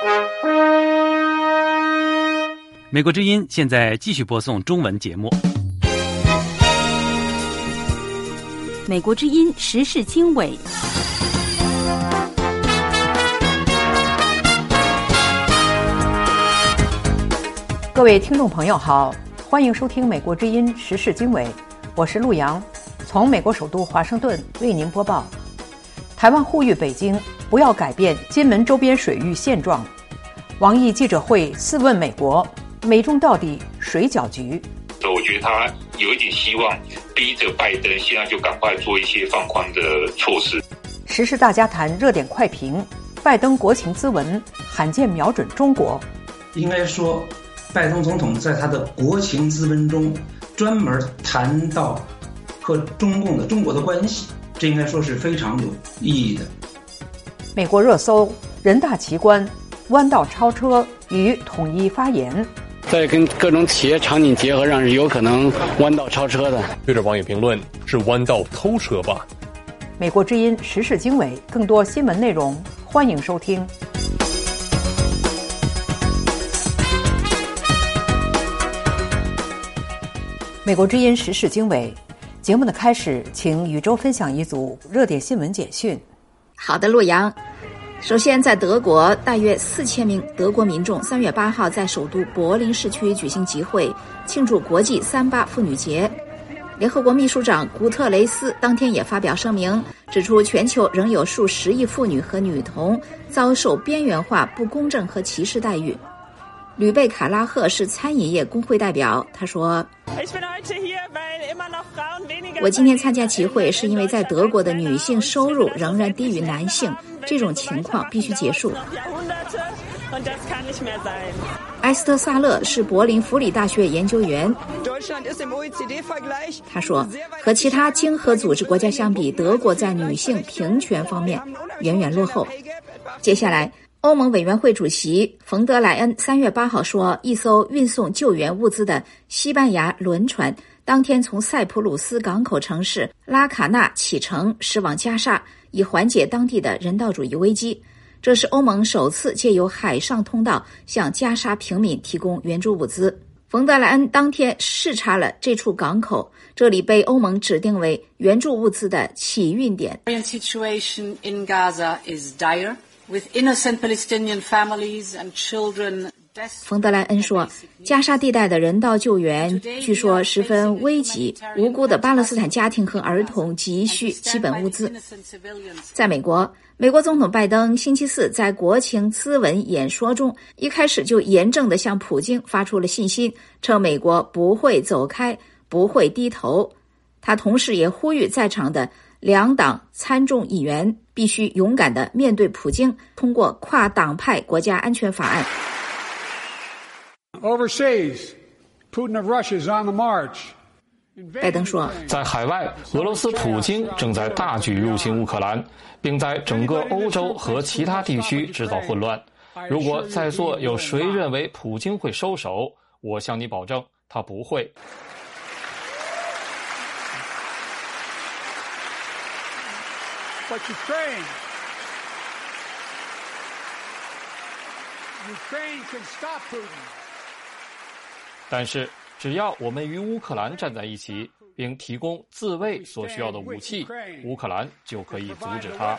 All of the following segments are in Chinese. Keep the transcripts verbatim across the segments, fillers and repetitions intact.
美国之音现在继续播送中文节目。 美国之音时事经纬， 各位听众朋友好，欢迎收听美国之音时事经纬，我是陆洋，从美国首都华盛顿为您播报。台湾呼吁北京不要改变金门周边水域现状。王毅记者会四问美国，美中到底谁搅局？ 我觉得他有一点希望逼着拜登现在就赶快做一些放宽的措施。 时事大家谈热点快评，拜登国情咨文罕见瞄准中国。 应该说拜登总统在他的国情咨文中专门谈到和中共的中国的关系，这应该说是非常有意义的。 美国热搜，人大奇观弯道超车与统一发言， 再跟各种企业场景结合上，是有可能弯道超车的。 对着网友评论是弯道偷车吧。 美国之音时事经纬，更多新闻内容欢迎收听。美国之音时事经纬节目的开始，请宇宙分享一组热点新闻简讯。 好的，陆阳。首先，在德国，大约四千名德国民众三月八号在首都柏林市区举行集会，庆祝国际三八妇女节。联合国秘书长古特雷斯当天也发表声明，指出全球仍有数十亿妇女和女童遭受边缘化、不公正和歧视待遇。吕贝卡拉赫是餐饮业工会代表，他说：我今天参加集会是因为在德国的女性收入仍然低于男性，这种情况必须结束。埃斯特萨勒是柏林弗里大学研究员，他说，和其他经合组织国家相比，德国在女性平权方面远远落后。接下来，欧盟委员会主席冯德莱恩三月八号说，一艘运送救援物资的西班牙轮船当天从塞浦路斯港口城市拉卡纳启程驶往加沙，以缓解当地的人道主义危机。这是欧盟首次借由海上通道向加沙平民提供援助物资。冯德莱恩当天视察了这处港口，这里被欧盟指定为援助物资的起运点。 Situation in Gaza is dire, with innocent Palestinian families and children. 冯德莱恩说，加沙地带的人道救援据说十分危急，无辜的巴勒斯坦家庭和儿童急需基本物资。在美国，美国总统拜登星期四在国情咨文演说中，一开始就严正地向普京发出了信心，称美国不会走开，不会低头。他同时也呼吁在场的两党参众议员必须勇敢地面对普京，通过跨党派国家安全法案。 Overseas, Putin of Russia is on the march. 拜登说， 在海外，俄罗斯普京正在大举入侵乌克兰，并在整个欧洲和其他地区制造混乱。如果在座有谁认为普京会收手，我向你保证，他不会。 But Ukraine, Ukraine can stop Putin. 但是，只要我们与乌克兰站在一起，并提供自卫所需要的武器，乌克兰就可以阻止它。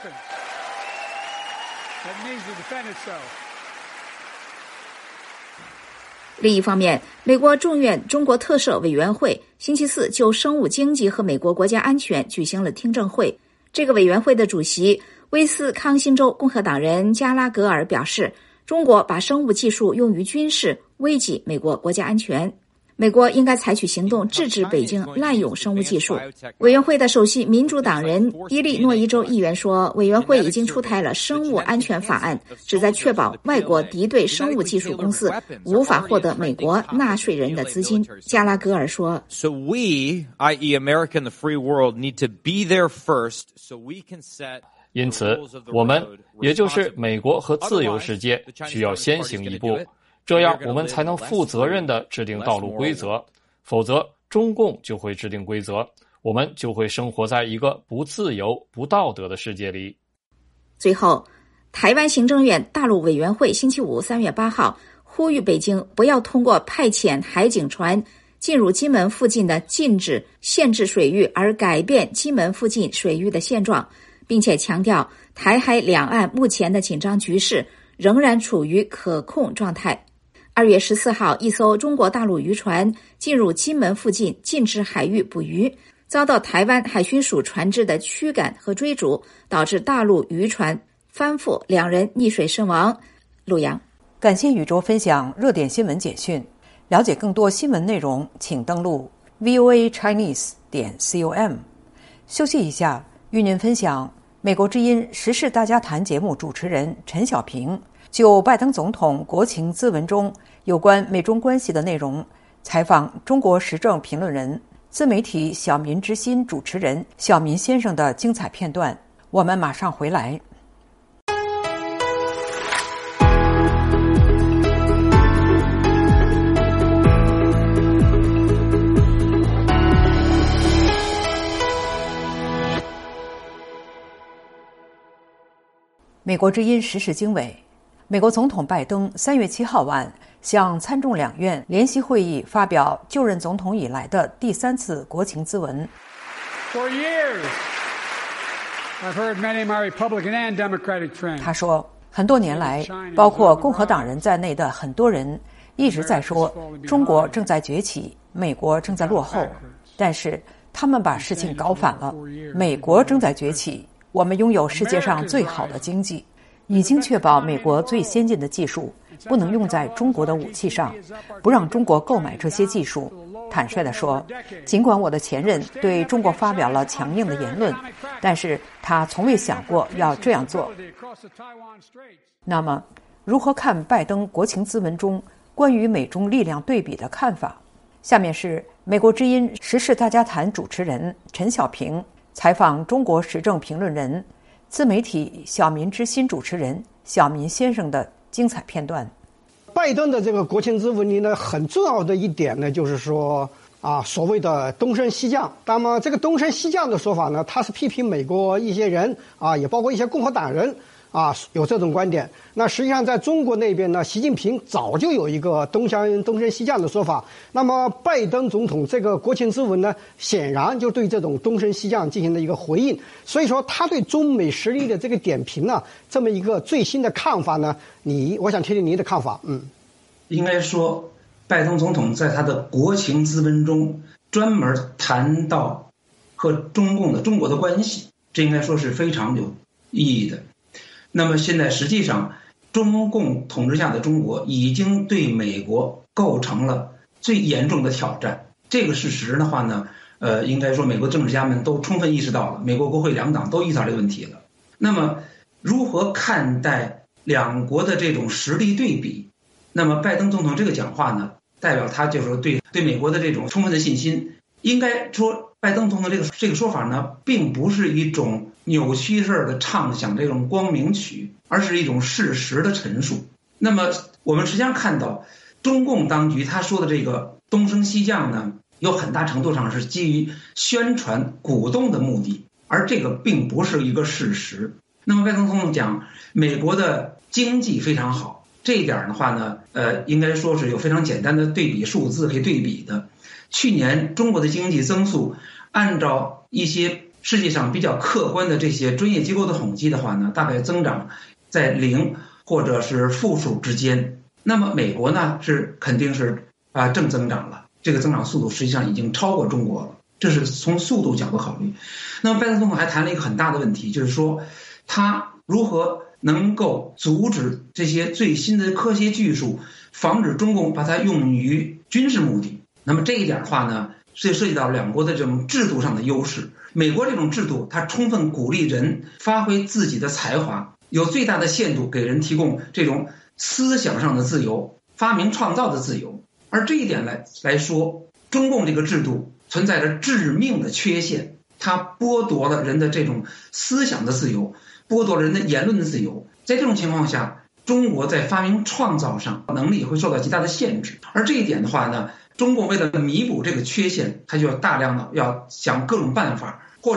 另一方面，美国众院中国特设委员会星期四就生物经济和美国国家安全举行了听证会。这个委员会的主席威斯康星州共和党人加拉格尔表示，中国把生物技术用于军事，危及美国国家安全。美国应该采取行动制止北京滥用生物技术。委员会的首席民主党人伊利诺伊州议员说，委员会已经出台了生物安全法案，旨在确保外国敌对生物技术公司无法获得美国纳税人的资金。加拉格尔说 So we, that is America and the free world, need to be there first so we can set 因此，我们也就是美国和自由世界需要先行一步，这样我们才能负责任地制定道路规则，否则中共就会制定规则，我们就会生活在一个不自由、不道德的世界里。 最后， 台湾行政院大陆委员会星期五三月八号呼吁北京不要通过派遣海警船进入金门附近的禁止限制水域而改变金门附近水域的现状，并且强调台海两岸目前的紧张局势仍然处于可控状态。二月十四号，一艘中国大陆渔船进入金门附近禁止海域捕鱼，遭到台湾海巡署船只的驱赶和追逐，导致大陆渔船翻覆，两人溺水身亡。陆阳， 感谢宇宙分享热点新闻简讯。了解更多新闻内容，请登录 v o a chinese 点 com。休息一下，与您分享美国之音时事大家谈节目主持人陈小平就拜登总统国情咨文中有关美中关系的内容采访中国时政评论人、自媒体小民之心主持人小民先生的精彩片段。我们马上回来。美国之音时事经纬，美国总统拜登三月七号晚向参众两院联席会议发表就任总统以来的第三次国情咨文。 For years, I've heard many of my Republican and Democratic friends. 他说，很多年来，包括共和党人在内的很多人一直在说中国正在崛起，美国正在落后，但是他们把事情搞反了。美国正在崛起，我们拥有世界上最好的经济，已经确保美国最先进的技术不能用在中国的武器上，不让中国购买这些技术。坦率地说，尽管我的前任对中国发表了强硬的言论，但是他从未想过要这样做。那么，如何看拜登国情咨文中关于美中力量对比的看法？下面是美国之音时事大家谈主持人陈小平采访中国时政评论人、自媒体小民之心主持人小民先生的精彩片段。 拜登的这个国情咨文里呢，很重要的一点呢，就是说啊，所谓的东升西降。那么这个东升西降的说法呢，他是批评美国一些人啊，也包括一些共和党人啊，有这种观点。那实际上在中国那边呢，习近平早就有一个东升东升西降的说法。那么拜登总统这个国情咨文呢，显然就对这种东升西降进行了一个回应。所以说，他对中美实力的这个点评呢，这么一个最新的看法呢，你我想听听您的看法。嗯， 应该说，拜登总统在他的国情咨文中专门谈到和中共的中国的关系，这应该说是非常有意义的。那么现在实际上，中共统治下的中国已经对美国构成了最严重的挑战。这个事实的话呢，呃，应该说美国政治家们都充分意识到了，美国国会两党都意识到这个问题了。那么，如何看待两国的这种实力对比？那么，拜登总统这个讲话呢，代表他就是对对美国的这种充分的信心。应该说，拜登总统这个这个说法呢，并不是一种扭曲式的畅想这种光明曲，而是一种事实的陈述。那么，我们实际上看到，中共当局他说的这个东升西降呢，有很大程度上是基于宣传、鼓动的目的，而这个并不是一个事实。那么，拜登总统讲，美国的经济非常好，这一点的话呢，呃，应该说是有非常简单的对比数字可以对比的。去年中国的经济增速，按照一些世界上比较客观的这些专业机构的统计的话呢，大概增长在零或者是负数之间。那么美国呢是肯定是啊、呃、正增长了，这个增长速度实际上已经超过中国了，这是从速度角度考虑。那么拜登总统还谈了一个很大的问题，就是说他如何能够阻止这些最新的科学技术，防止中共把它用于军事目的。那么这一点的话呢，是涉及到两国的这种制度上的优势。美国这种制度，它充分鼓励人发挥自己的才华，有最大的限度给人提供这种思想上的自由、发明创造的自由。而这一点来来说，中共这个制度存在着致命的缺陷，它剥夺了人的这种思想的自由，剥夺了人的言论的自由。在这种情况下，中国在发明创造上能力会受到极大的限制。而这一点的话呢，中共为了弥补这个缺陷，他就要大量的要想各种办法，或者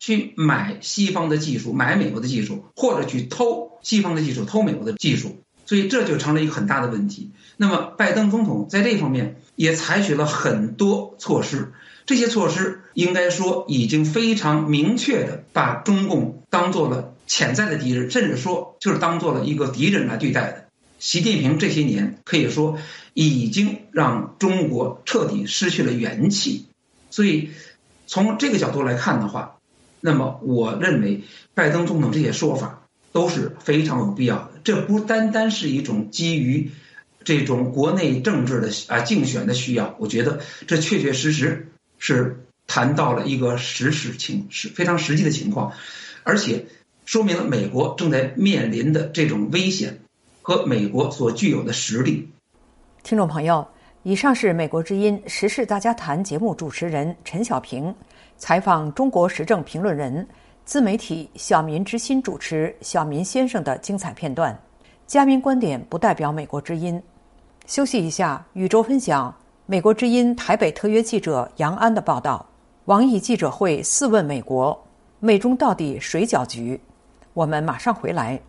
去买西方的技术，买美国的技术，或者去偷西方的技术，偷美国的技术，所以这就成了一个很大的问题。那么拜登总统在这方面也采取了很多措施，这些措施应该说已经非常明确的把中共当做了潜在的敌人，甚至说就是当做了一个敌人来对待的。习近平这些年可以说已经让中国彻底失去了元气，所以从这个角度来看的话，那么我认为拜登总统这些说法都是非常有必要的。这不单单是一种基于这种国内政治的啊竞选的需要，我觉得这确确实实是谈到了一个实时情是非常实际的情况，而且说明了美国正在面临的这种危险和美国所具有的实力。 听众朋友，以上是美国之音时事大家谈节目主持人陈小平采访中国时政评论人、自媒体小民之心主持小民先生的精彩片段。嘉宾观点不代表美国之音。休息一下，宇宙分享美国之音台北特约记者杨安的报道。王毅记者会四问美国，美中到底谁搅局？我们马上回来。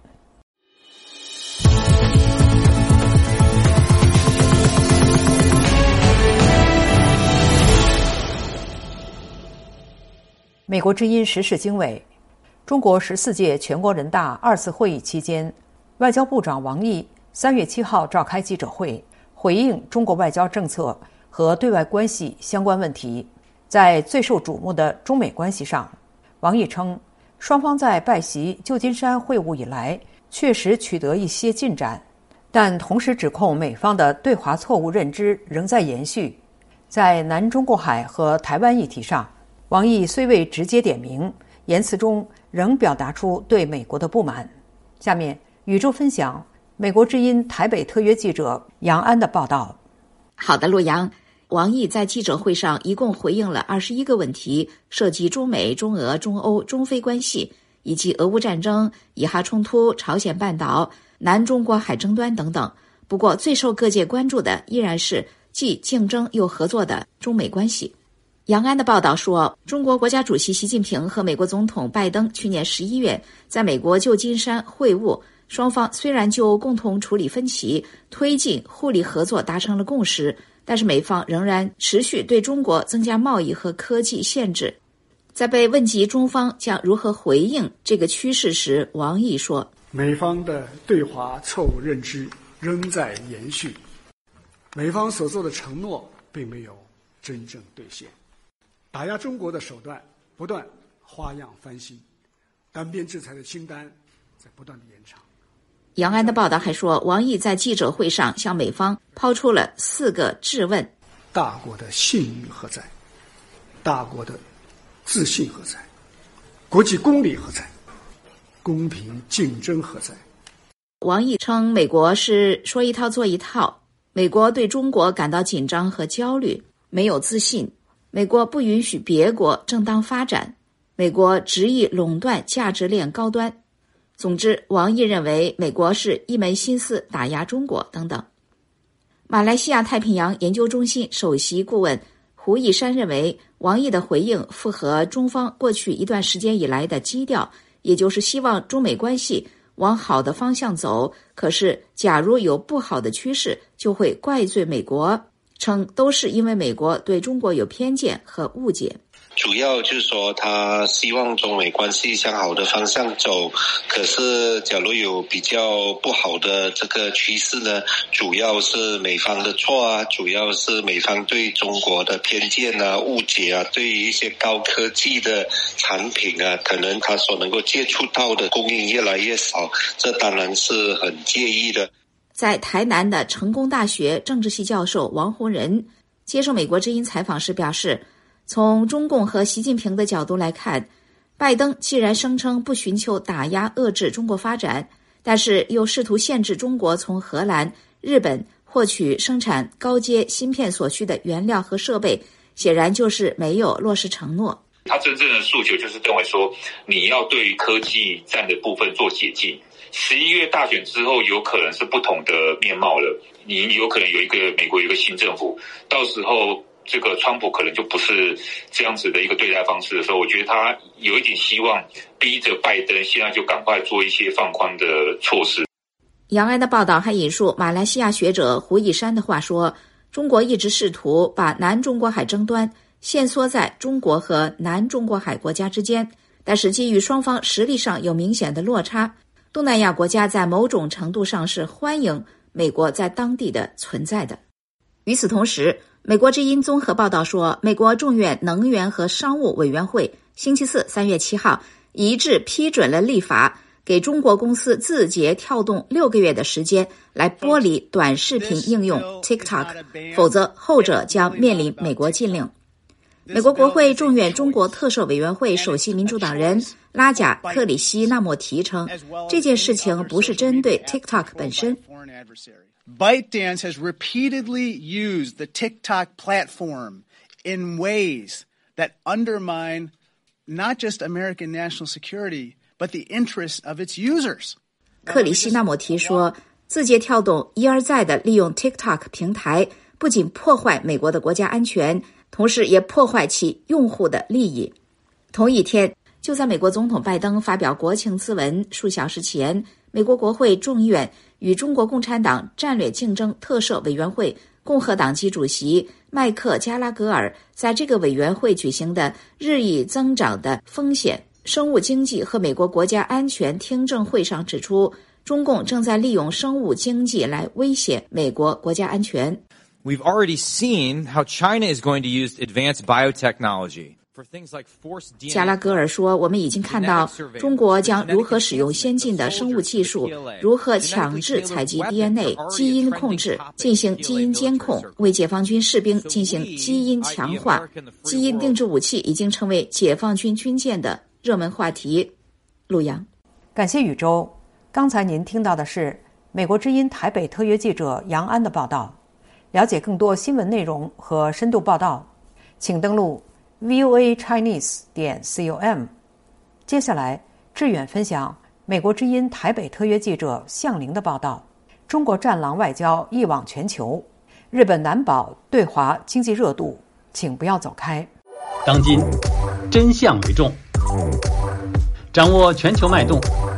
美国之音时事经纬，中国十四届全国人大二次会议期间，外交部长王毅三月七号召开记者会，回应中国外交政策和对外关系相关问题。在最受瞩目的中美关系上，王毅称，双方在拜习旧金山会晤以来确实取得一些进展，但同时指控美方的对华错误认知仍在延续。在南中国海和台湾议题上，王毅虽未直接点名，言辞中仍表达出对美国的不满。下面宇宙分享美国之音台北特约记者杨安的报道。 好的，陆阳。王毅在记者会上一共回应了二十一个问题，涉及中美、中俄、中欧、中非关系，以及俄乌战争、以哈冲突、朝鲜半岛、南中国海争端等等。不过，最受各界关注的依然是既竞争又合作的中美关系。杨安的报道说，中国国家主席习近平和美国总统拜登去年十一月在美国旧金山会晤，双方虽然就共同处理分歧、推进互利合作达成了共识，但是美方仍然持续对中国增加贸易和科技限制。在被问及中方将如何回应这个趋势时，王毅说， 美方的对华错误认知仍在延续，美方所做的承诺并没有真正兑现，打压中国的手段不断花样翻新，单边制裁的清单在不断的延长。 杨安的报道还说，王毅在记者会上向美方抛出了四个质问： 大国的信誉何在？大国的自信何在？国际公理何在？公平竞争何在？ 王毅称，美国是说一套做一套，美国对中国感到紧张和焦虑，没有自信，美国不允许别国正当发展，美国执意垄断价值链高端。总之，王毅认为美国是一门心思打压中国等等。马来西亚太平洋研究中心首席顾问胡一山认为，王毅的回应符合中方过去一段时间以来的基调，也就是希望中美关系往好的方向走，可是假如有不好的趋势，就会怪罪美国，称都是因为美国对中国有偏见和误解。 主要就是说他希望中美关系向好的方向走，可是假如有比较不好的这个趋势呢，主要是美方的错啊，主要是美方对中国的偏见啊、误解啊，对于一些高科技的产品啊，可能他所能够接触到的供应越来越少，这当然是很介意的。 在台南的成功大学政治系教授王洪仁接受美国之音采访时表示，从中共和习近平的角度来看，拜登既然声称不寻求打压遏制中国发展，但是又试图限制中国从荷兰、日本获取生产高阶芯片所需的原料和设备，显然就是没有落实承诺。 他真正的诉求就是认为说，你要对于科技战的部分做解禁。十一月大选之后，有可能是不同的面貌了。你有可能有一个美国有一个新政府，到时候这个川普可能就不是这样子的一个对待方式的时候，我觉得他有一点希望逼着拜登现在就赶快做一些放宽的措施。 杨安的报道还引述马来西亚学者胡一山的话说，中国一直试图把南中国海争端限缩在中国和南中国海国家之间，但是基于双方实力上有明显的落差，东南亚国家在某种程度上是欢迎美国在当地的存在的。与此同时，美国之音综合报道说，美国众院能源和商务委员会星期四三月七号一致批准了立法，给中国公司字节跳动六个月的时间来剥离短视频应用 TikTok， 否则后者将面临美国禁令。美国国会众院中国特设委员会首席民主党人拉贾克里希纳莫提称，这件事情不是针对 TikTok 本身。 ByteDance has repeatedly used the TikTok platform in ways that undermine not just American national security, but the interests of its users. 克里希纳莫提说，字节跳动一而再地利用 TikTok 平台，不仅破坏美国的国家安全，同时也破坏其用户的利益。同一天，就在美国总统拜登发表国情咨文数小时前，美国国会众议院与中国共产党战略竞争特设委员会共和党籍主席麦克加拉格尔在这个委员会举行的日益增长的风险、生物经济和美国国家安全听证会上指出，中共正在利用生物经济来威胁美国国家安全。 We've already seen how China is going to use advanced biotechnology. 加拉格尔说，我们已经看到中国将如何使用先进的生物技术，如何强制采集 D N A 基因控制，进行基因监控，为解放军士兵进行基因强化。基因定制武器已经成为解放军军舰的热门话题。陆阳， 感谢宇宙。刚才您听到的是美国之音台北特约记者杨安的报道。了解更多新闻内容和深度报道，请登录V O A Chinese 点 com。 接下来志远分享美国之音台北特约记者向玲的报道。中国战狼外交一网全球，日本难保对华经济热度，请不要走开。 当今真相为重，掌握全球脉动，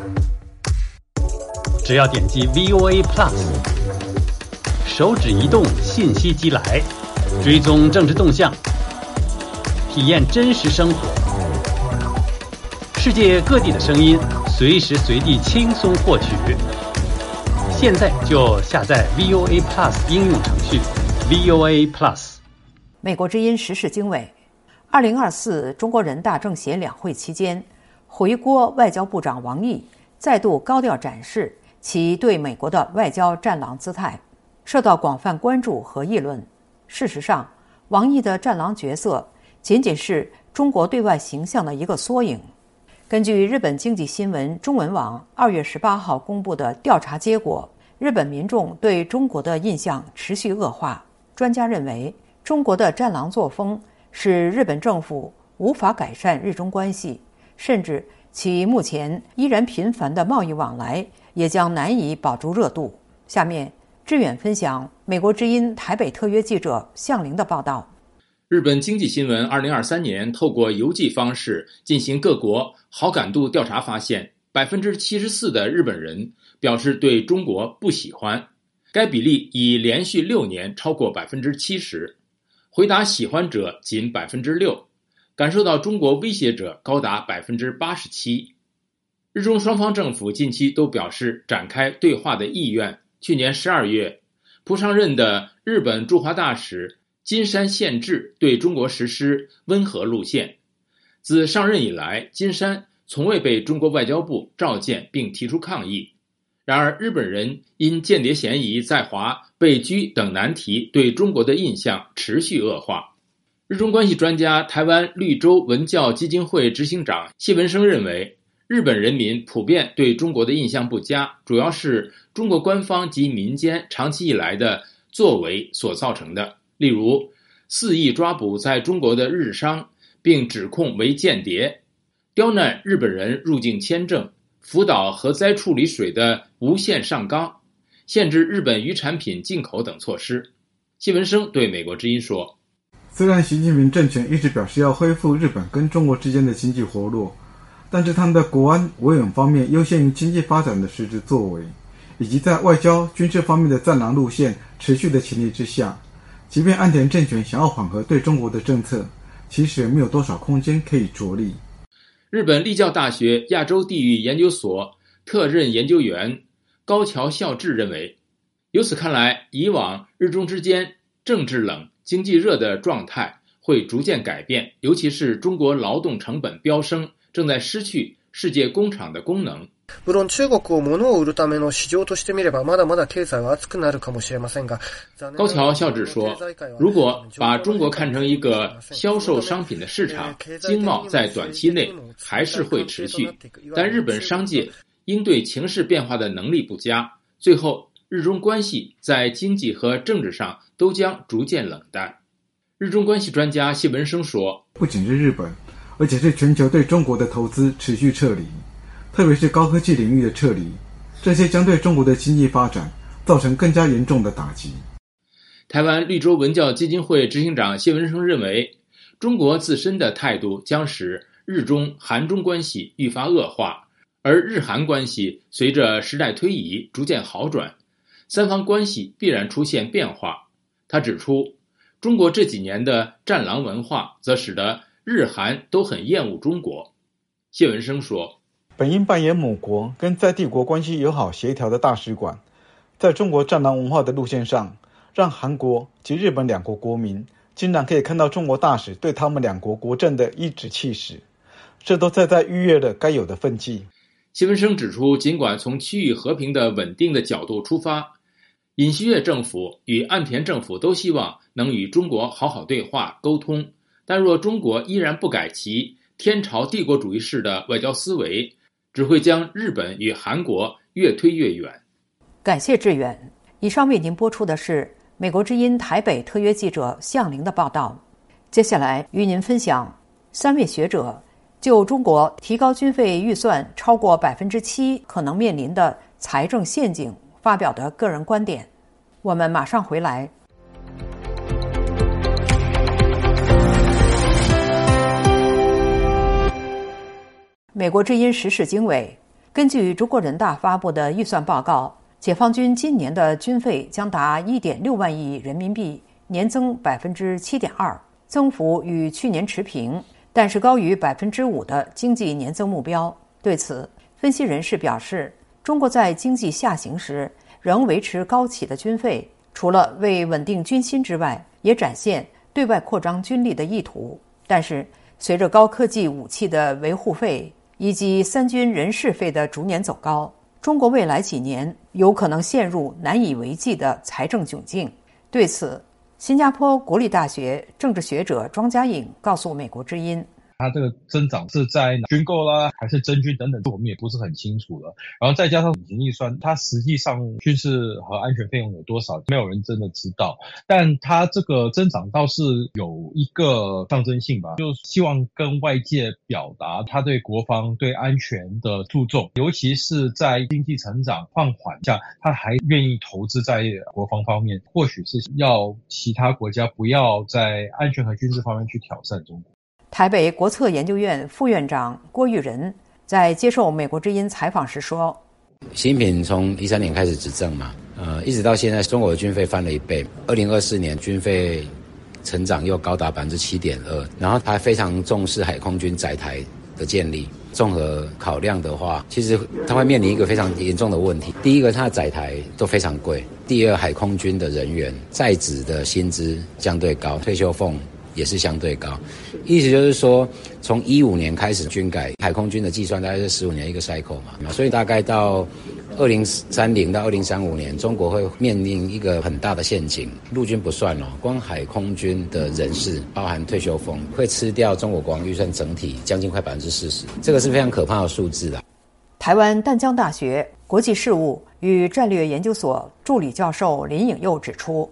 只要点击 V O A Plus， 手指移动，信息即来，追踪政治动向，体验真实生活，世界各地的声音，随时随地轻松获取。现在就下载 V O A Plus 应用程序 V O A Plus。 美国之音时事经纬，二零二四中国人大政协两会期间，回国外交部长王毅再度高调展示其对美国的外交战狼姿态，受到广泛关注和议论。事实上，王毅的战狼角色仅仅是中国对外形象的一个缩影。根据日本经济新闻中文网二月十八号公布的调查结果，日本民众对中国的印象持续恶化。专家认为，中国的战狼作风使日本政府无法改善日中关系，甚至其目前依然频繁的贸易往来也将难以保住热度。下面志远分享美国之音台北特约记者向玲的报道。 日本经济新闻二零二三年透过邮寄方式进行各国好感度调查发现， 百分之七十四 的日本人表示对中国不喜欢，该比例已连续六年超过 百分之七十， 回答喜欢者仅 百分之六， 感受到中国威胁者高达 百分之八十七。 日中双方政府近期都表示展开对话的意愿。去年十二月，蒲上任的日本驻华大使金山宪治对中国实施温和路线。自上任以来，金山从未被中国外交部召见并提出抗议。然而，日本人因间谍嫌疑在华被拘等难题，对中国的印象持续恶化。日中关系专家、台湾绿洲文教基金会执行长谢文生认为，日本人民普遍对中国的印象不佳，主要是中国官方及民间长期以来的作为所造成的。例如，肆意抓捕在中国的日商，并指控为间谍，刁难日本人入境签证，福岛核灾处理水的无限上纲，限制日本渔产品进口等措施。谢文生对美国之音说， 虽然习近平政权一直表示要恢复日本跟中国之间的经济活络，但是他们的国安维稳方面优先于经济发展的实质作为，以及在外交军事方面的战狼路线持续的前提之下，即便岸田政权想要缓和对中国的政策，其实也没有多少空间可以着力。 日本立教大学亚洲地域研究所特任研究员高桥孝志认为，由此看来，以往日中之间政治冷、经济热的状态会逐渐改变，尤其是中国劳动成本飙升，正在失去世界工厂的功能。 無論中国を物を売るための市場としてみればまだまだ経済は熱くなるかもしれませんが， 高桥孝志说，如果把中国看成一个销售商品的市场，经贸在短期内还是会持续，但日本商界应对情势变化的能力不佳，最后日中关系在经济和政治上都将逐渐冷淡。日中关系专家谢文生说， 不仅是日本，而且是全球对中国的投资持续撤离，特别是高科技领域的撤离，这些将对中国的经济发展造成更加严重的打击。 台湾绿洲文教基金会执行长谢文生认为，中国自身的态度将使日中韩中关系愈发恶化，而日韩关系随着时代推移逐渐好转，三方关系必然出现变化。他指出，中国这几年的战狼文化则使得日韩都很厌恶中国。谢文生说， 本应扮演母国跟在地国关系友好协调的大使馆，在中国战狼文化的路线上，让韩国及日本两国国民竟然可以看到中国大使对他们两国国政的颐指气使，这都在在逾越了该有的分际。 谢文生指出，尽管从区域和平的稳定的角度出发，尹锡悦政府与岸田政府都希望能与中国好好对话沟通，但若中国依然不改其天朝帝国主义式的外交思维，只会将日本与韩国越推越远。 感谢志远。以上为您播出的是美国之音台北特约记者向玲的报道。接下来与您分享三位学者就中国提高军费预算超过百分之七可能面临的财政陷阱发表的个人观点。我们马上回来。美国之音时事经纬，根据中国人大发布的预算报告，解放军今年的军费将达 一点六万亿人民币，年增 百分之七点二， 增幅与去年持平，但是高于 百分之五 的经济年增目标。对此，分析人士表示，中国在经济下行时仍维持高企的军费，除了为稳定军心之外，也展现对外扩张军力的意图。但是，随着高科技武器的维护费以及三军人事费的逐年走高，中国未来几年有可能陷入难以为继的财政窘境。对此，新加坡国立大学政治学者庄家颖告诉美国之音， 它这个增长是在军购啦，还是征军等等，我们也不是很清楚了。然后再加上隐形预算，它实际上军事和安全费用有多少，没有人真的知道。但它这个增长倒是有一个象征性吧，就希望跟外界表达它对国防、对安全的注重，尤其是在经济成长放缓下，它还愿意投资在国防方面，或许是要其他国家不要在安全和军事方面去挑战中国。 台北国策研究院副院长郭玉仁在接受美国之音采访时说， 习近平从一三年开始执政嘛，呃，一直到现在，中国的军费翻了一倍。二零二四年军费成长又高达百分之七点二，然后他非常重视海空军载台的建立。综合考量的话，其实他会面临一个非常严重的问题。第一个，他的载台都非常贵；第二，海空军的人员在职的薪资相对高，退休俸也是相对高。意思就是说，从一五年开始军改，海空军的计算大概是十五年一个 cycle 嘛，所以大概到二零三零到二零三五年，中国会面临一个很大的陷阱。陆军不算哦，光海空军的人事，包含退休俸，会吃掉中国国防预算整体将近快百分之四十，这个是非常可怕的数字的。 台湾淡江大学国际事务与战略研究所助理教授林颖佑指出，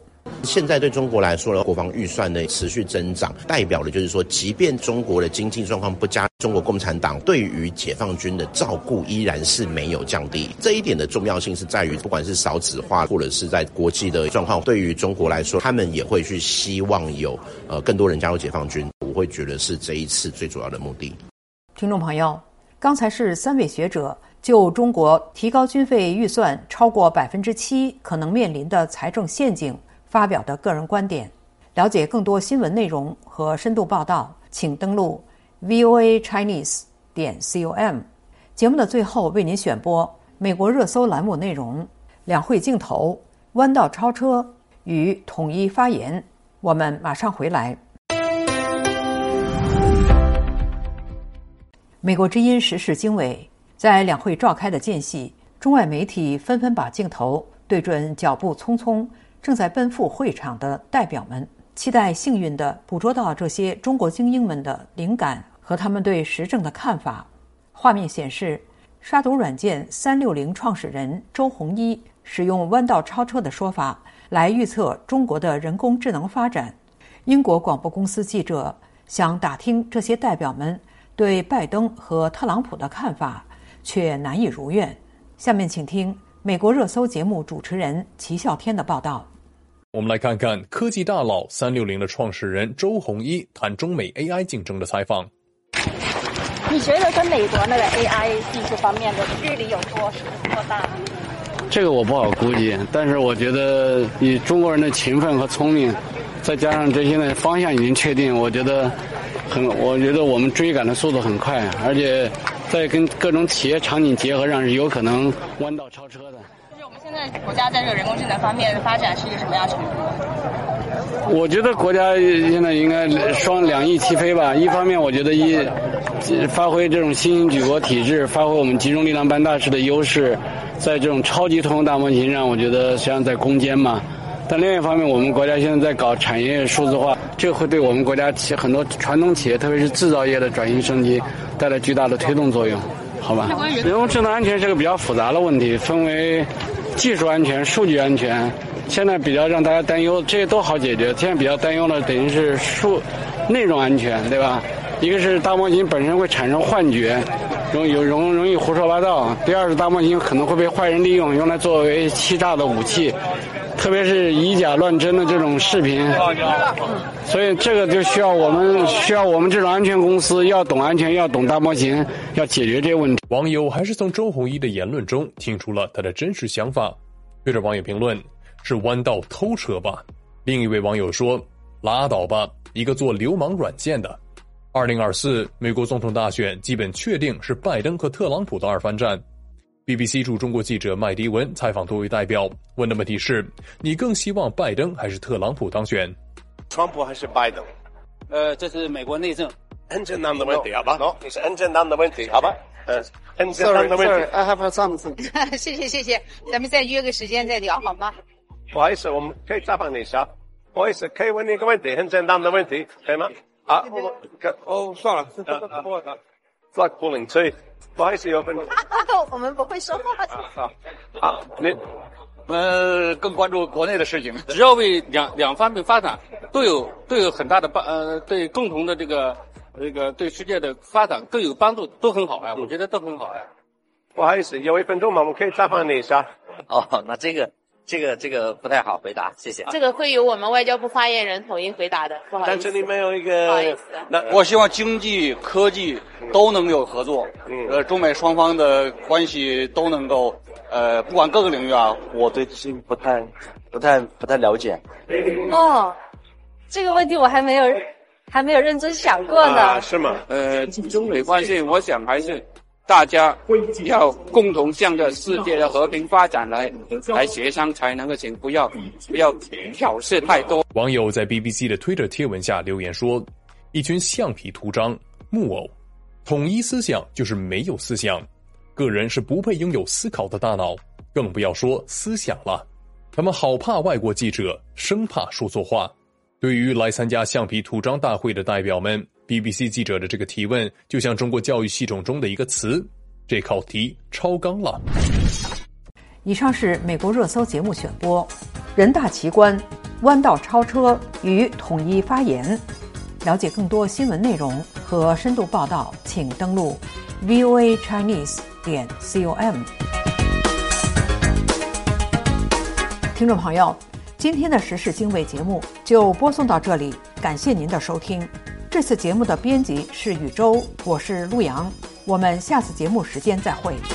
现在对中国来说呢，国防预算的持续增长，代表的就是说，即便中国的经济状况不佳，中国共产党对于解放军的照顾依然是没有降低。这一点的重要性是在于，不管是少子化或者是在国际的状况，对于中国来说，他们也会去希望有呃更多人加入解放军。我会觉得是这一次最主要的目的。 听众朋友，刚才是三位学者就中国提高军费预算超过百分之七可能面临的财政陷阱发表的个人观点。了解更多新闻内容和深度报道，请登录 v o a chinese 点 com。节目的最后为您选播美国热搜栏目内容：两会镜头、弯道超车与统一发言。我们马上回来。美国之音时事经纬，在两会召开的间隙，中外媒体纷纷把镜头对准脚步匆匆、正在奔赴会场的代表们，期待幸运地捕捉到这些中国精英们的灵感和他们对时政的看法。画面显示，杀毒软件三六零创始人周鸿祎使用弯道超车的说法来预测中国的人工智能发展。英国广播公司记者想打听这些代表们对拜登和特朗普的看法，却难以如愿。下面请听美国热搜节目主持人齐笑天的报道。 我们来看看科技大佬三六零的创始人周鸿祎谈中美 A I 竞争的采访。 你觉得跟美国那个 A I 技术方面的距离有多多大？ 这个我不好估计，但是我觉得以中国人的勤奋和聪明，再加上这些呢方向已经确定，我觉得很，我觉得我们追赶的速度很快，而且在跟各种企业场景结合上是有可能弯道超车的。 就是我们现在国家在这个人工智能方面的发展是一个什么样的程度？ 我觉得国家现在应该双两翼齐飞吧。一方面，我觉得一发挥这种新型举国体制，发挥我们集中力量办大事的优势，在这种超级通用大模型上，我觉得实际上在攻坚嘛。但另外一方面，我们国家现在在搞产业数字化，这会对我们国家企很多传统企业，特别是制造业的转型升级带来巨大的推动作用，好吧？人工智能安全是个比较复杂的问题，分为技术安全、数据安全。现在比较让大家担忧，这些都好解决。现在比较担忧的等于是数内容安全，对吧？一个是大模型本身会产生幻觉，容易容容易胡说八道；第二是大模型可能会被坏人利用，用来作为欺诈的武器。特别是以假乱真的这种视频，所以这个就需要我们需要我们这种安全公司要懂安全，要懂大模型，要解决这个问题。 网友还是从周鸿祎的言论中听出了他的真实想法。对着网友评论是弯道偷车吧？另一位网友说拉倒吧，一个做流氓软件的。二零二四美国总统大选基本确定是拜登和特朗普的二番战。B B C 驻中国记者麦迪文采访多位代表，问的问题是：你更希望拜登还是特朗普当选？ 川普还是拜登？ 呃，这是美国内政。 很简单的问题，好吧？喏，是很简单的问题，好吧？呃，很简单的问题。 Sorry, I have something. 谢谢谢谢，咱们再约个时间再聊好吗？ 不好意思，我们可以采访你一下。不好意思，可以问你一个问题，很简单的问题，可以吗？啊，哦，算了，呃 ，flag pulling 所以。不好意思，有分。 我们不会说话。 好，好，你， 呃，更关注国内的事情，只要为两两方面发展都有都有很大的帮，呃，对共同的这个这个对世界的发展更有帮助，都很好呀，我觉得都很好呀。 不好意思，有一分钟吗？我们可以采访你一下。 哦，那这个这个这个不太好回答，谢谢。 这个会由我们外交部发言人统一回答的，不好意思。 但是你没有一个， 不好意思。 那我希望经济、科技都能有合作，嗯，呃，中美双方的关系都能够，呃，不管各个领域啊， 我对这不太、不太、不太了解。 哦，这个问题我还没有还没有认真想过呢。 啊，是吗？ 呃，中美关系，我想还是。大家要共同向着世界的和平发展来来协商才能够行，不要不要挑事太多。 网友在 B B C 的推特贴文下留言说：“一群橡皮图章、木偶，统一思想就是没有思想，个人是不配拥有思考的大脑，更不要说思想了。他们好怕外国记者，生怕说错话。”对于来参加橡皮图章大会的代表们， B B C 记者的这个提问就像中国教育系统中的一个词，这考题超纲了。 以上是美国热搜节目选播。人大奇观弯道超车与统一发言。了解更多新闻内容和深度报道，请登录 v o a chinese 点 com。听众朋友，今天的时事经纬节目就播送到这里，感谢您的收听。这次节目的编辑是宇宙，我是陆阳，我们下次节目时间再会。